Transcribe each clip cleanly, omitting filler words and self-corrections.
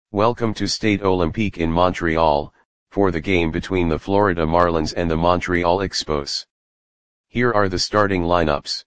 Welcome to Stade Olympique in Montreal, for the game between the Florida Marlins and the Montreal Expos. Here are the starting lineups.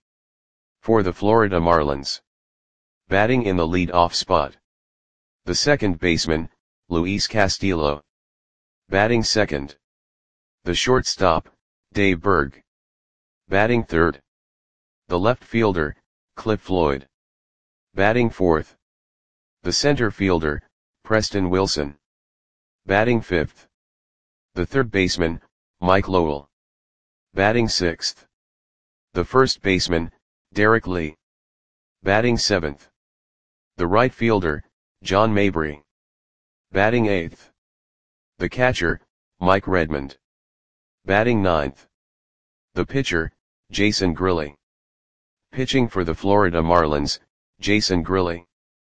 For the Florida Marlins. Batting in the lead-off spot. The second baseman, Luis Castillo. Batting second. The shortstop, Dave Burg. Batting third. The left fielder, Cliff Floyd. Batting fourth. The center fielder, Preston Wilson. Batting fifth. The third baseman, Mike Lowell. Batting sixth. The first baseman, Derek Lee. Batting seventh. The right fielder, John Mabry. Batting eighth. The catcher, Mike Redmond. Batting ninth. The pitcher, Jason Grilli. Pitching for the Florida Marlins, Jason Grilli.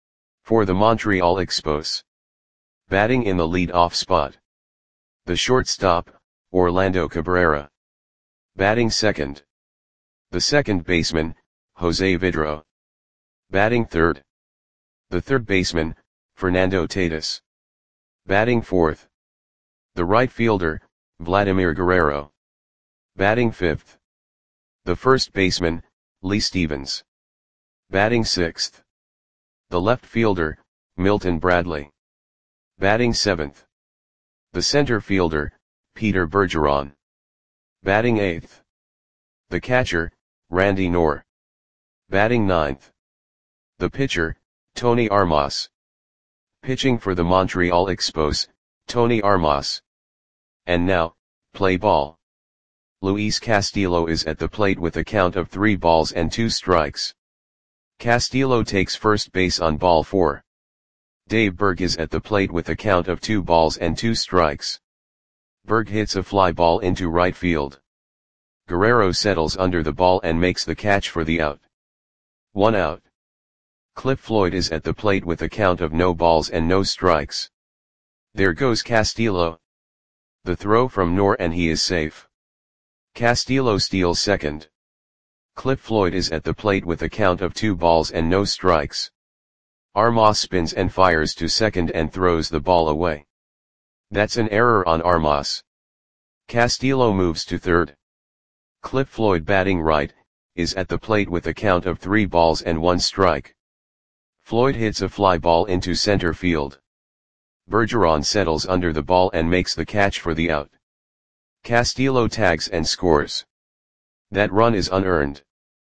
For the Montreal Expos. Batting in the lead-off spot. The shortstop, Orlando Cabrera. Batting second. The second baseman, Jose Vidro. Batting third. The third baseman, Fernando Tatis. Batting fourth. The right fielder, Vladimir Guerrero. Batting fifth. The first baseman, Lee Stevens. Batting sixth. The left fielder, Milton Bradley. Batting seventh. The center fielder, Peter Bergeron. Batting eighth. The catcher, Randy Knorr. Batting ninth. The pitcher, Tony Armas. Pitching for the Montreal Expos, Tony Armas. And now, play ball. Luis Castillo is at the plate with a count of 3 balls and 2 strikes. Castillo takes first base on ball 4. Dave Burg is at the plate with a count of 2 balls and 2 strikes. Burg hits a fly ball into right field. Guerrero settles under the ball and makes the catch for the out. 1 out. Cliff Floyd is at the plate with a count of no balls and no strikes. There goes Castillo. The throw from Knorr and he is safe. Castillo steals second. Cliff Floyd is at the plate with a count of 2 balls and no strikes. Armas spins and fires to second and throws the ball away. That's an error on Armas. Castillo moves to third. Cliff Floyd, batting right, is at the plate with a count of 3 balls and 1 strike. Floyd hits a fly ball into center field. Bergeron settles under the ball and makes the catch for the out. Castillo tags and scores. That run is unearned.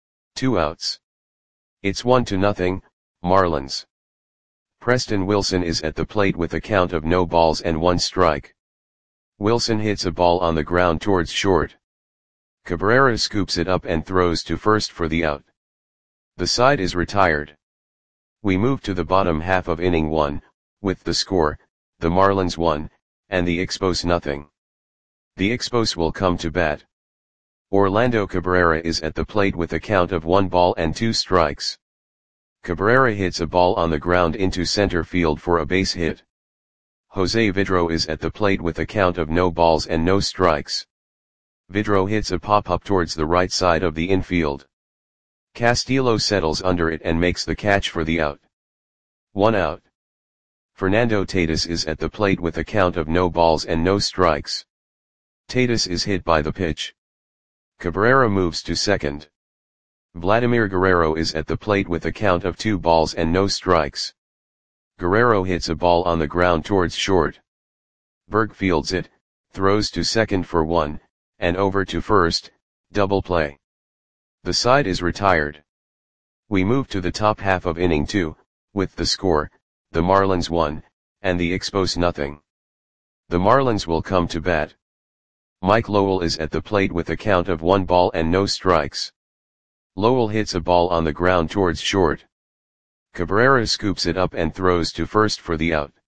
2 outs. It's 1-0, Marlins. Preston Wilson is at the plate with a count of no balls and 1 strike. Wilson hits a ball on the ground towards short. Cabrera scoops it up and throws to first for the out. The side is retired. We move to the bottom half of inning 1, with the score, the Marlins 1, and the Expos 0. The Expos will come to bat. Orlando Cabrera is at the plate with a count of 1 ball and 2 strikes. Cabrera hits a ball on the ground into center field for a base hit. Jose Vidro is at the plate with a count of no balls and no strikes. Vidro hits a pop-up towards the right side of the infield. Castillo settles under it and makes the catch for the out. 1 out. Fernando Tatis is at the plate with a count of no balls and no strikes. Tatis is hit by the pitch. Cabrera moves to second. Vladimir Guerrero is at the plate with a count of 2 balls and no strikes. Guerrero hits a ball on the ground towards short. Burg fields it, throws to second for 1, and over to first, double play. The side is retired. We move to the top half of inning 2, with the score, the Marlins 1, and the Expos 0. The Marlins will come to bat. Mike Lowell is at the plate with a count of 1 ball and no strikes. Lowell hits a ball on the ground towards short. Cabrera scoops it up and throws to first for the out.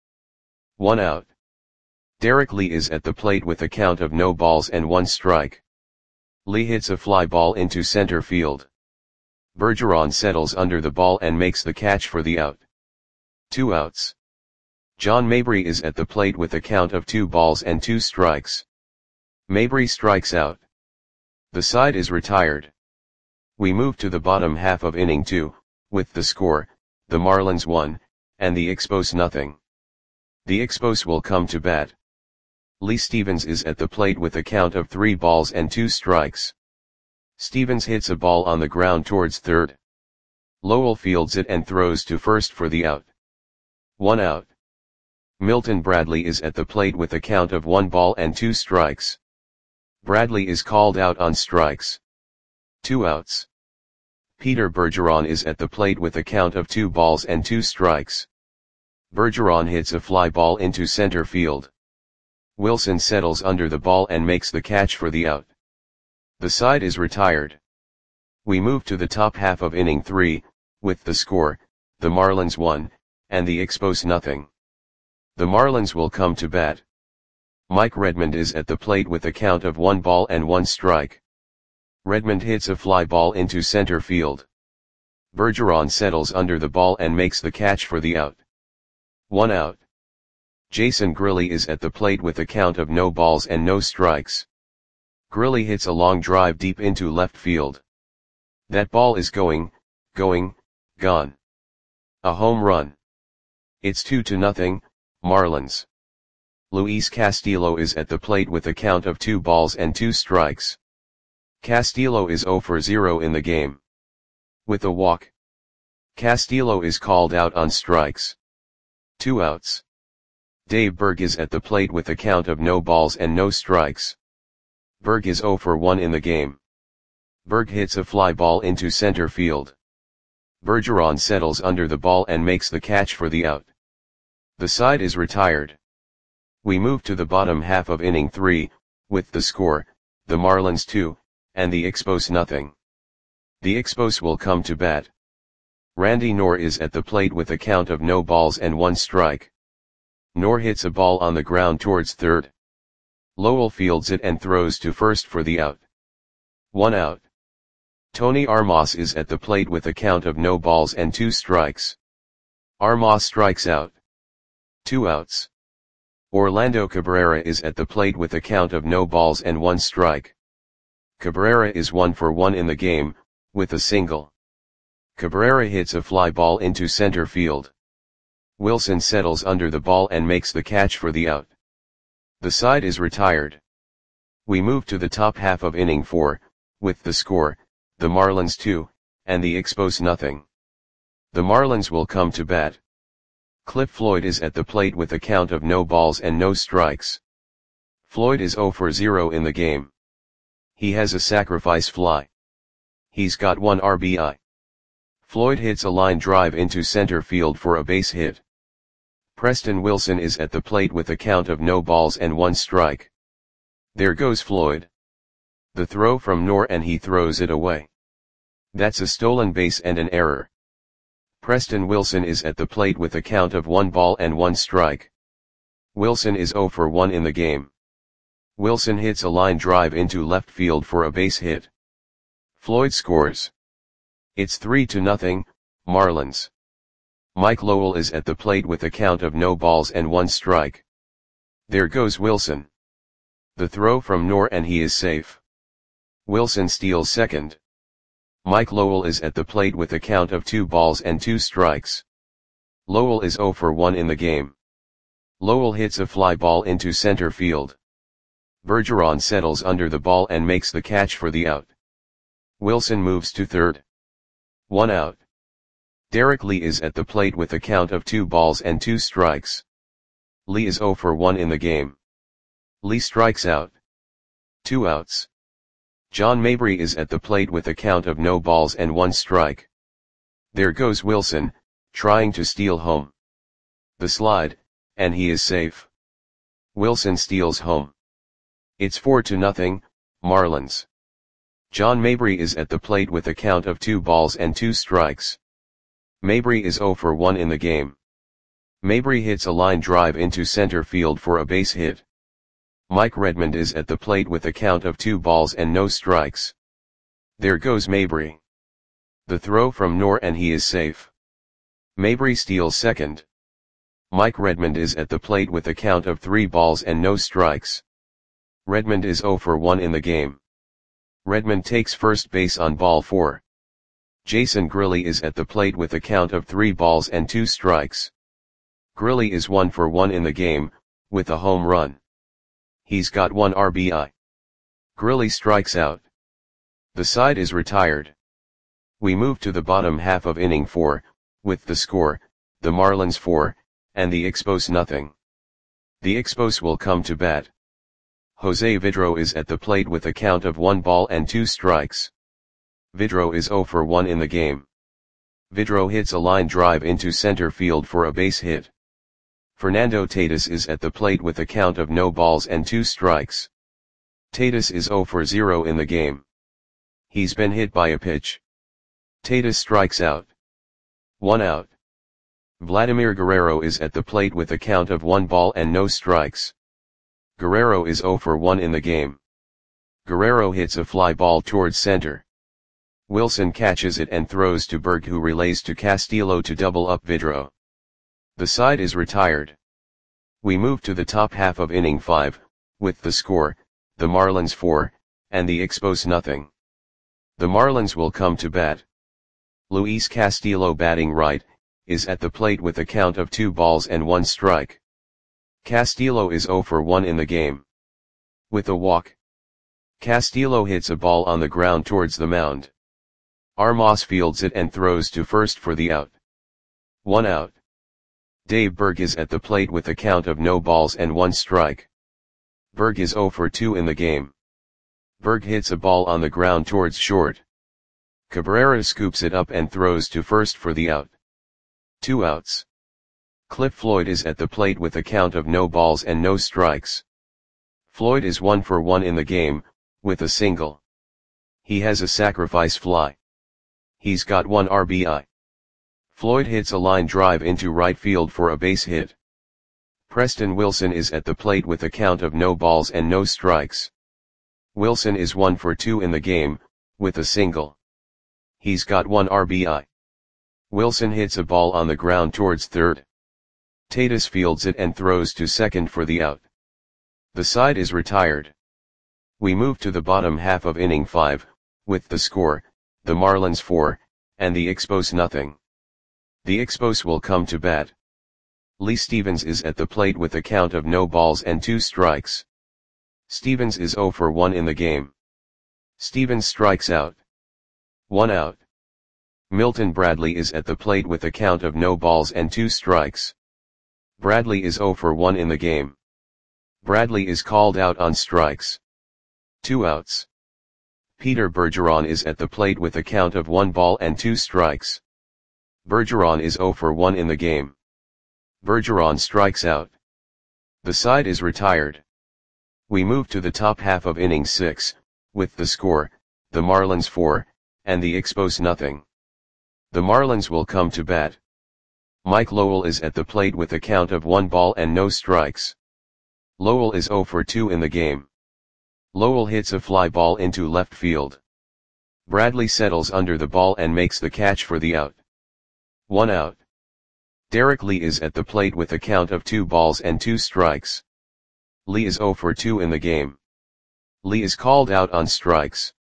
1 out. Derek Lee is at the plate with a count of no balls and 1 strike. Lee hits a fly ball into center field. Bergeron settles under the ball and makes the catch for the out. 2 outs. John Mabry is at the plate with a count of 2 balls and 2 strikes. Mabry strikes out. The side is retired. We move to the bottom half of inning 2, with the score, the Marlins 1, and the Expos 0. The Expos will come to bat. Lee Stevens is at the plate with a count of 3 balls and 2 strikes. Stevens hits a ball on the ground towards third. Lowell fields it and throws to first for the out. 1 out. Milton Bradley is at the plate with a count of 1 ball and 2 strikes. Bradley is called out on strikes. 2 outs. Peter Bergeron is at the plate with a count of 2 balls and 2 strikes. Bergeron hits a fly ball into center field. Wilson settles under the ball and makes the catch for the out. The side is retired. We move to the top half of inning 3, with the score, the Marlins 1, and the Expos nothing. The Marlins will come to bat. Mike Redmond is at the plate with a count of 1 ball and 1 strike. Redmond hits a fly ball into center field. Bergeron settles under the ball and makes the catch for the out. 1 out. Jason Grilli is at the plate with a count of no balls and no strikes. Grilli hits a long drive deep into left field. That ball is gone. A home run. It's 2-0, Marlins. Luis Castillo is at the plate with a count of 2 balls and 2 strikes. Castillo is 0 for 0 in the game. With a walk. Castillo is called out on strikes. 2 outs. Dave Berg is at the plate with a count of no balls and no strikes. Berg is 0 for 1 in the game. Berg hits a fly ball into center field. Bergeron settles under the ball and makes the catch for the out. The side is retired. We move to the bottom half of inning 3, with the score, the Marlins 2, and the Expos nothing. The Expos will come to bat. Randy Knorr is at the plate with a count of no balls and 1 strike. Knorr hits a ball on the ground towards third. Lowell fields it and throws to first for the out. 1 out. Tony Armas is at the plate with a count of no balls and 2 strikes. Armas strikes out. 2 outs. Orlando Cabrera is at the plate with a count of no balls and 1 strike. Cabrera is 1 for 1 in the game, with a single. Cabrera hits a fly ball into center field. Wilson settles under the ball and makes the catch for the out. The side is retired. We move to the top half of inning 4, with the score, the Marlins 2, and the Expos nothing. The Marlins will come to bat. Cliff Floyd is at the plate with a count of no balls and no strikes. Floyd is 0 for 0 in the game. He has a sacrifice fly. He's got 1 RBI. Floyd hits a line drive into center field for a base hit. Preston Wilson is at the plate with a count of no balls and 1 strike. There goes Floyd. The throw from Knorr and he throws it away. That's a stolen base and an error. Preston Wilson is at the plate with a count of 1 ball and 1 strike. Wilson is 0 for 1 in the game. Wilson hits a line drive into left field for a base hit. Floyd scores. It's 3-0, Marlins. Mike Lowell is at the plate with a count of no balls and 1 strike. There goes Wilson. The throw from Knorr and he is safe. Wilson steals second. Mike Lowell is at the plate with a count of 2 balls and 2 strikes. Lowell is 0 for 1 in the game. Lowell hits a fly ball into center field. Bergeron settles under the ball and makes the catch for the out. Wilson moves to third. 1 out. Derek Lee is at the plate with a count of 2 balls and 2 strikes. Lee is 0 for 1 in the game. Lee strikes out. 2 outs. John Mabry is at the plate with a count of no balls and 1 strike. There goes Wilson, trying to steal home. The slide, and he is safe. Wilson steals home. It's 4-0, Marlins. John Mabry is at the plate with a count of 2 balls and 2 strikes. Mabry is 0 for 1 in the game. Mabry hits a line drive into center field for a base hit. Mike Redmond is at the plate with a count of 2 balls and no strikes. There goes Mabry. The throw from Knorr and he is safe. Mabry steals second. Mike Redmond is at the plate with a count of 3 balls and no strikes. Redmond is 0 for 1 in the game. Redmond takes first base on ball 4. Jason Grilli is at the plate with a count of 3 balls and 2 strikes. Grilli is 1 for 1 in the game, with a home run. He's got 1 RBI. Grilli strikes out. The side is retired. We move to the bottom half of inning 4, with the score, the Marlins 4, and the Expos nothing. The Expos will come to bat. Jose Vidro is at the plate with a count of 1 ball and 2 strikes. Vidro is 0 for 1 in the game. Vidro hits a line drive into center field for a base hit. Fernando Tatis is at the plate with a count of no balls and 2 strikes. Tatis is 0 for 0 in the game. He's been hit by a pitch. Tatis strikes out. 1 out. Vladimir Guerrero is at the plate with a count of 1 ball and no strikes. Guerrero is 0 for 1 in the game. Guerrero hits a fly ball towards center. Wilson catches it and throws to Berg, who relays to Castillo to double up Vidro. The side is retired. We move to the top half of inning 5, with the score, the Marlins 4, and the Expos nothing. The Marlins will come to bat. Luis Castillo, batting right, is at the plate with a count of 2 balls and 1 strike. Castillo is 0 for 1 in the game. With a walk, Castillo hits a ball on the ground towards the mound. Armas fields it and throws to first for the out. 1 out. Dave Berg is at the plate with a count of no balls and 1 strike. Berg is 0 for 2 in the game. Berg hits a ball on the ground towards short. Cabrera scoops it up and throws to first for the out. 2 outs. Cliff Floyd is at the plate with a count of no balls and no strikes. Floyd is 1 for 1 in the game, with a single. He has a sacrifice fly. He's got 1 RBI. Floyd hits a line drive into right field for a base hit. Preston Wilson is at the plate with a count of no balls and no strikes. Wilson is 1 for 2 in the game, with a single. He's got 1 RBI. Wilson hits a ball on the ground towards third. Tatis fields it and throws to second for the out. The side is retired. We move to the bottom half of inning 5, with the score, the Marlins 4, and the Expos nothing. The Expos will come to bat. Lee Stevens is at the plate with a count of no balls and 2 strikes. Stevens is 0 for 1 in the game. Stevens strikes out. 1 out. Milton Bradley is at the plate with a count of no balls and 2 strikes. Bradley is 0 for 1 in the game. Bradley is called out on strikes. 2 outs. Peter Bergeron is at the plate with a count of 1 ball and 2 strikes. Bergeron is 0 for 1 in the game. Bergeron strikes out. The side is retired. We move to the top half of inning 6, with the score, the Marlins 4, and the Expos nothing. The Marlins will come to bat. Mike Lowell is at the plate with a count of 1 ball and no strikes. Lowell is 0 for 2 in the game. Lowell hits a fly ball into left field. Bradley settles under the ball and makes the catch for the out. 1 out. Derek Lee is at the plate with a count of 2 balls and 2 strikes. Lee is 0 for 2 in the game. Lee is called out on strikes.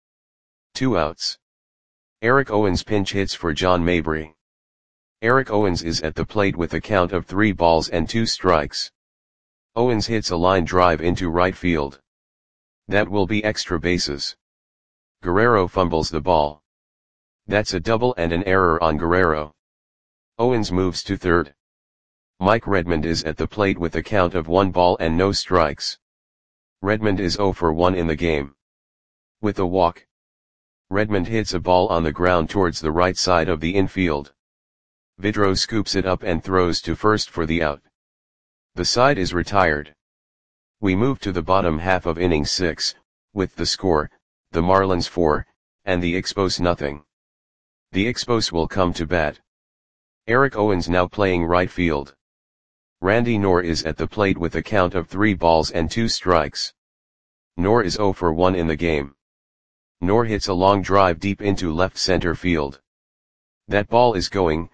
2 outs. Eric Owens pinch hits for John Mabry. Eric Owens is at the plate with a count of 3 balls and 2 strikes. Owens hits a line drive into right field. That will be extra bases. Guerrero fumbles the ball. That's a double and an error on Guerrero. Owens moves to third. Mike Redmond is at the plate with a count of 1 ball and no strikes. Redmond is 0 for 1 in the game. With a walk, Redmond hits a ball on the ground towards the right side of the infield. Vidro scoops it up and throws to first for the out. The side is retired. We move to the bottom half of inning 6, with the score, the Marlins 4, and the Expos nothing. The Expos will come to bat. Eric Owens now playing right field. Randy Knorr is at the plate with a count of 3 balls and 2 strikes. Knorr is 0 for 1 in the game. Knorr hits a long drive deep into left center field. That ball is gone.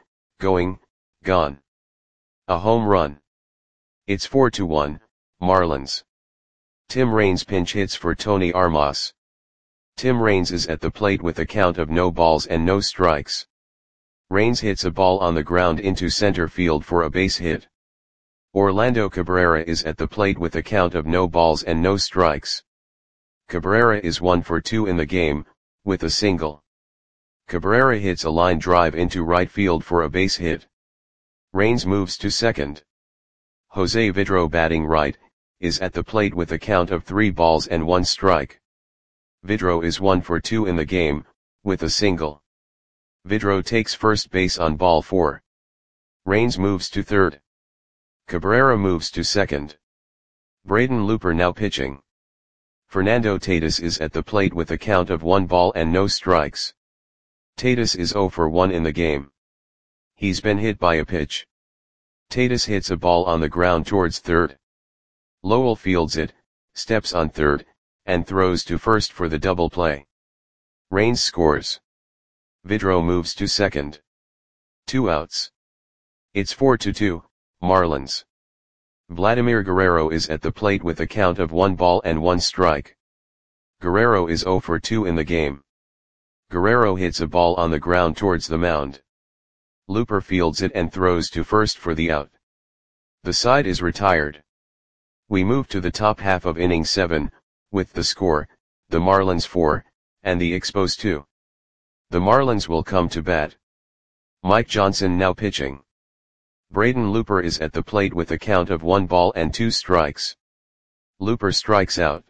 A home run. It's 4-1, Marlins. Tim Raines pinch hits for Tony Armas. Tim Raines is at the plate with a count of no balls and no strikes. Raines hits a ball on the ground into center field for a base hit. Orlando Cabrera is at the plate with a count of no balls and no strikes. Cabrera is 1 for 2 in the game, with a single. Cabrera hits a line drive into right field for a base hit. Raines moves to second. Jose Vidro, batting right, is at the plate with a count of 3 balls and 1 strike. Vidro is 1 for 2 in the game, with a single. Vidro takes first base on ball 4. Raines moves to third. Cabrera moves to second. Braden Looper now pitching. Fernando Tatis is at the plate with a count of 1 ball and no strikes. Tatis is 0 for 1 in the game. He's been hit by a pitch. Tatis hits a ball on the ground towards third. Lowell fields it, steps on third, and throws to first for the double play. Raines scores. Vidro moves to second. 2 outs. It's 4-2, Marlins. Vladimir Guerrero is at the plate with a count of 1 ball and 1 strike. Guerrero is 0 for 2 in the game. Guerrero hits a ball on the ground towards the mound. Looper fields it and throws to first for the out. The side is retired. We move to the top half of inning 7, with the score, the Marlins 4, and the Expos 2. The Marlins will come to bat. Mike Johnson now pitching. Braden Looper is at the plate with a count of 1 ball and 2 strikes. Looper strikes out.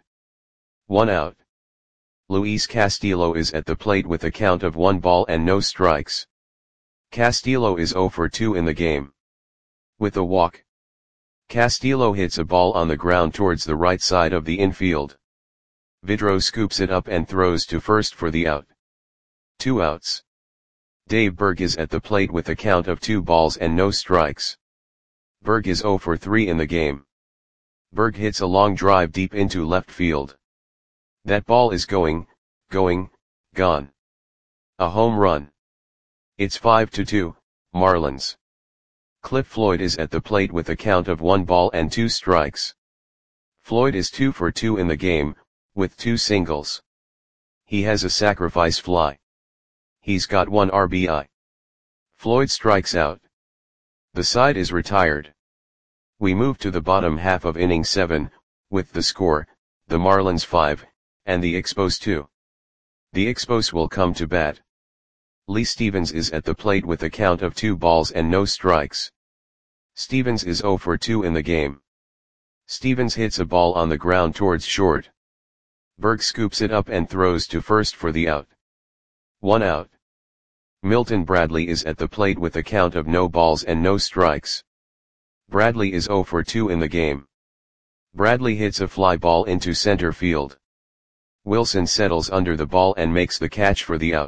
1 out. Luis Castillo is at the plate with a count of 1 ball and no strikes. Castillo is 0 for 2 in the game. With a walk. Castillo hits a ball on the ground towards the right side of the infield. Vidro scoops it up and throws to first for the out. 2 outs. Dave Berg is at the plate with a count of 2 balls and no strikes. Berg is 0 for 3 in the game. Berg hits a long drive deep into left field. That ball is gone. A home run. It's 5-2, Marlins. Cliff Floyd is at the plate with a count of 1 ball and 2 strikes. Floyd is 2 for 2 in the game, with 2 singles. He has a sacrifice fly. He's got 1 RBI. Floyd strikes out. The side is retired. We move to the bottom half of inning 7, with the score, the Marlins 5, and the Expos 2. The Expos will come to bat. Lee Stevens is at the plate with a count of 2 balls and no strikes. Stevens is 0 for 2 in the game. Stevens hits a ball on the ground towards short. Berg scoops it up and throws to first for the out. 1 out. Milton Bradley is at the plate with a count of no balls and no strikes. Bradley is 0 for 2 in the game. Bradley hits a fly ball into center field. Wilson settles under the ball and makes the catch for the out.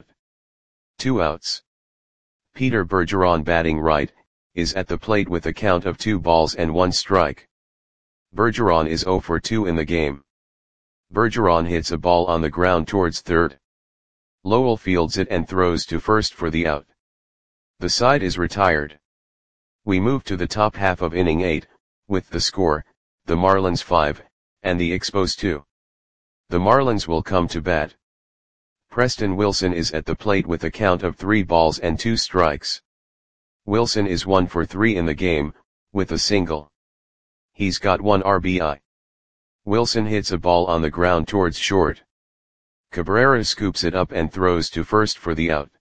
2 outs. Peter Bergeron, batting right, is at the plate with a count of 2 balls and 1 strike. Bergeron is 0 for 2 in the game. Bergeron hits a ball on the ground towards third. Lowell fields it and throws to first for the out. The side is retired. We move to the top half of inning 8, with the score, the Marlins 5, and the Expos 2. The Marlins will come to bat. Preston Wilson is at the plate with a count of 3 balls and 2 strikes. Wilson is 1 for 3 in the game, with a single. He's got 1 RBI. Wilson hits a ball on the ground towards short. Cabrera scoops it up and throws to first for the out.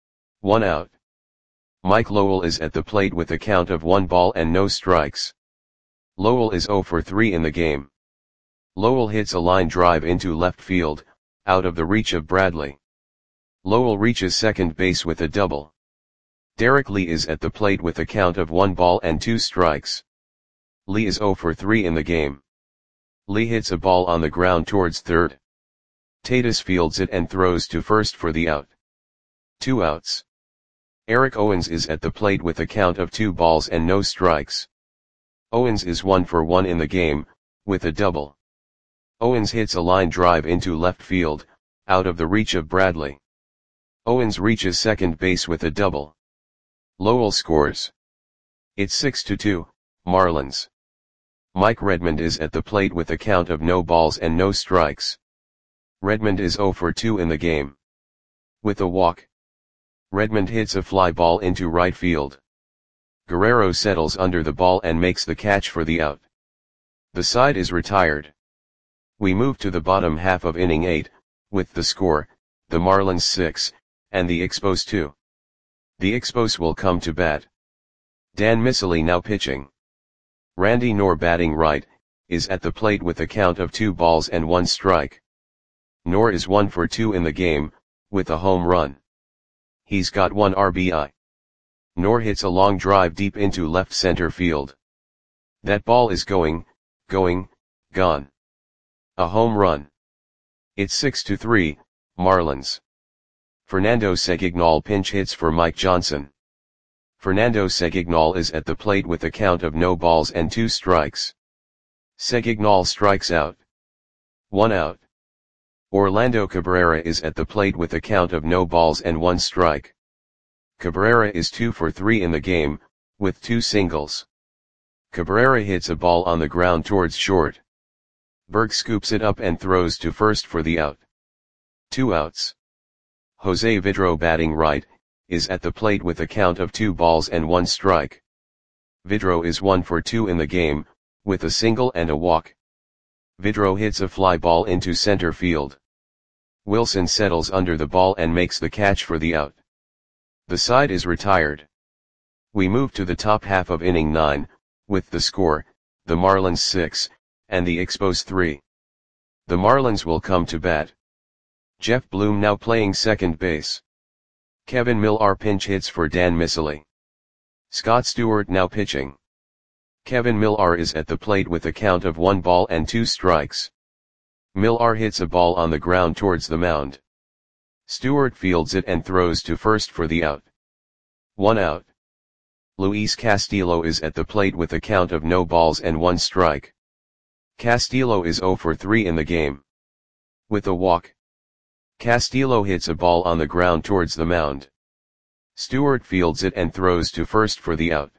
1 out. Mike Lowell is at the plate with a count of 1 ball and no strikes. Lowell is 0 for 3 in the game. Lowell hits a line drive into left field, out of the reach of Bradley. Lowell reaches second base with a double. Derek Lee is at the plate with a count of 1 ball and 2 strikes. Lee is 0 for 3 in the game. Lee hits a ball on the ground towards third. Tatis fields it and throws to first for the out. 2 outs. Eric Owens is at the plate with a count of 2 balls and no strikes. Owens is 1 for 1 in the game, with a double. Owens hits a line drive into left field, out of the reach of Bradley. Owens reaches second base with a double. Lowell scores. It's 6-2, Marlins. Mike Redmond is at the plate with a count of no balls and no strikes. Redmond is 0 for 2 in the game. With a walk. Redmond hits a fly ball into right field. Guerrero settles under the ball and makes the catch for the out. The side is retired. We move to the bottom half of inning 8, with the score, the Marlins 6, and the Expos 2. The Expos will come to bat. Dan Miceli now pitching. Randy Knorr batting right, is at the plate with a count of 2 balls and 1 strike. Knorr is 1 for 2 in the game, with a home run. He's got 1 RBI. Knorr hits a long drive deep into left center field. That ball is going, gone. A home run. It's 6-3, Marlins. Fernando Segignal pinch hits for Mike Johnson. Fernando Segignal is at the plate with a count of no balls and 2 strikes. Segignal strikes out. 1 out. Orlando Cabrera is at the plate with a count of no balls and 1 strike. Cabrera is 2 for 3 in the game, with 2 singles. Cabrera hits a ball on the ground towards short. Berg scoops it up and throws to first for the out. 2 outs. Jose Vidro batting right, is at the plate with a count of 2 balls and 1 strike. Vidro is 1 for 2 in the game, with a single and a walk. Vidro hits a fly ball into center field. Wilson settles under the ball and makes the catch for the out. The side is retired. We move to the top half of inning 9, with the score, the Marlins 6, and the Expos 3. The Marlins will come to bat. Jeff Bloom now playing second base. Kevin Millar pinch hits for Dan Miceli. Scott Stewart now pitching. Kevin Millar is at the plate with a count of 1 ball and 2 strikes. Millar hits a ball on the ground towards the mound. Stewart fields it and throws to first for the out. 1 out. Luis Castillo is at the plate with a count of no balls and 1 strike. Castillo is 0 for 3 in the game. With a walk. Castillo hits a ball on the ground towards the mound. Stewart fields it and throws to first for the out.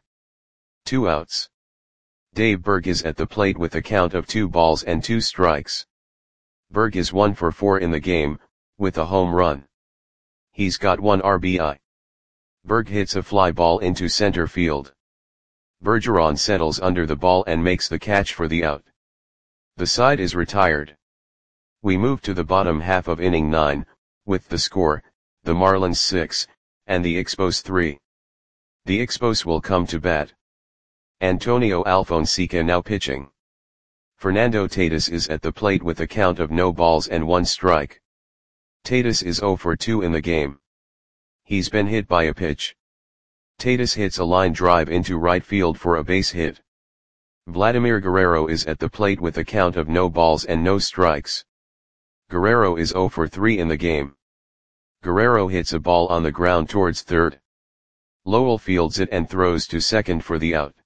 2 outs. Dave Berg is at the plate with a count of 2 balls and 2 strikes. Berg is 1 for 4 in the game, with a home run. He's got 1 RBI. Berg hits a fly ball into center field. Bergeron settles under the ball and makes the catch for the out. The side is retired. We move to the bottom half of inning 9, with the score, the Marlins 6, and the Expos 3. The Expos will come to bat. Antonio Alfonseca now pitching. Fernando Tatis is at the plate with a count of no balls and 1 strike. Tatis is 0 for 2 in the game. He's been hit by a pitch. Tatis hits a line drive into right field for a base hit. Vladimir Guerrero is at the plate with a count of no balls and no strikes. Guerrero is 0 for 3 in the game. Guerrero hits a ball on the ground towards third. Lowell fields it and throws to second for the out.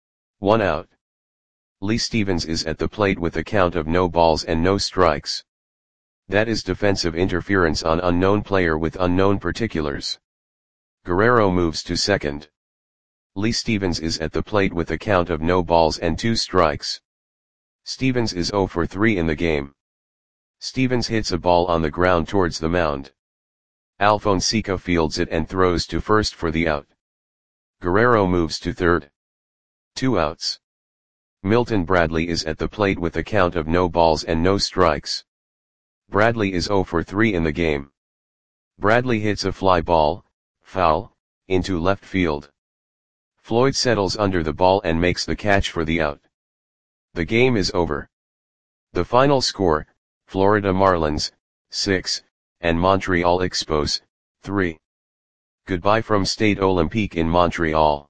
1 out. Lee Stevens is at the plate with a count of no balls and no strikes. That is defensive interference on unknown player with unknown particulars. Guerrero moves to second. Lee Stevens is at the plate with a count of no balls and 2 strikes. Stevens is 0 for 3 in the game. Stevens hits a ball on the ground towards the mound. Alfonseca fields it and throws to first for the out. Guerrero moves to third. 2 outs. Milton Bradley is at the plate with a count of no balls and no strikes. Bradley is 0 for 3 in the game. Bradley hits a fly ball, foul, into left field. Floyd settles under the ball and makes the catch for the out. The game is over. The final score, Florida Marlins, 6, and Montreal Expos, 3. Goodbye from Stade Olympique in Montreal.